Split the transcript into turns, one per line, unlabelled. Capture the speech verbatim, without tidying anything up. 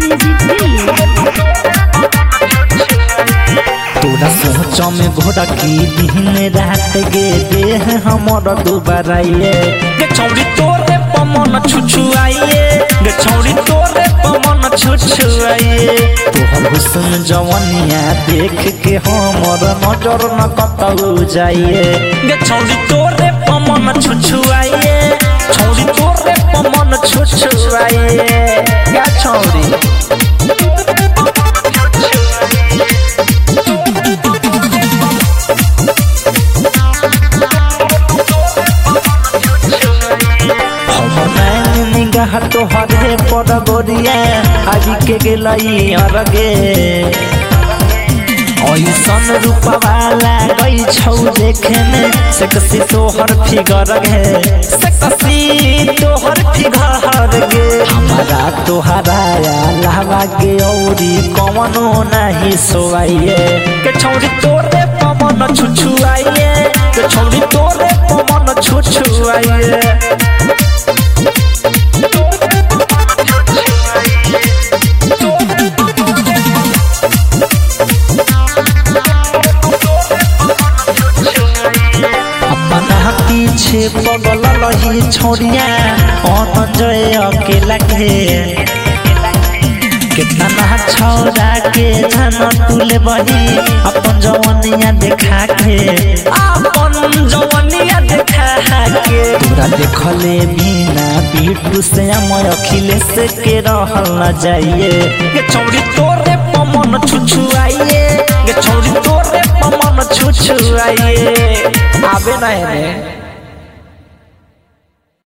तोरा सोच में घोड़ा की दिन रात गे देह हमर दुबारा ये गे छौरी तोरे पमन छुछुआइए गे छौरी तोरे पमन छुछुआइए तोहर हुस्न जवनिया देख के हमर नजर न कतौ जाइए गे छौरी तोरे पमन छुछुआइए छौरी तोरे पमन छुछुआइए गे छौरी तोहरे पर गोरिया आज के गेलई अरगे ऐसन रूपवाला गई छौ देखे में से कसी तोहर फिगर गे से कसी तोहर फिगर गे हमारा तोहरा लावा गे औरी कवनो नहीं सोवाइए के छौरी तोरे पवन छुछुआइए के छौरी तोरे पवन छुछुआइए पीछे पगल लही छोड़िया अनजय अकेला के कितना ना छौरा के धन तुले बही अपन जवनिया देखा के अपन जवनिया देखा के तोरा देखले बिना बिटू से मैं अखिलेश के रहल न जाइए गे छौरी तोरे पमन छुछुआइए गे छौरी तोरे पमन छुछुआइए आबे नहीं रे।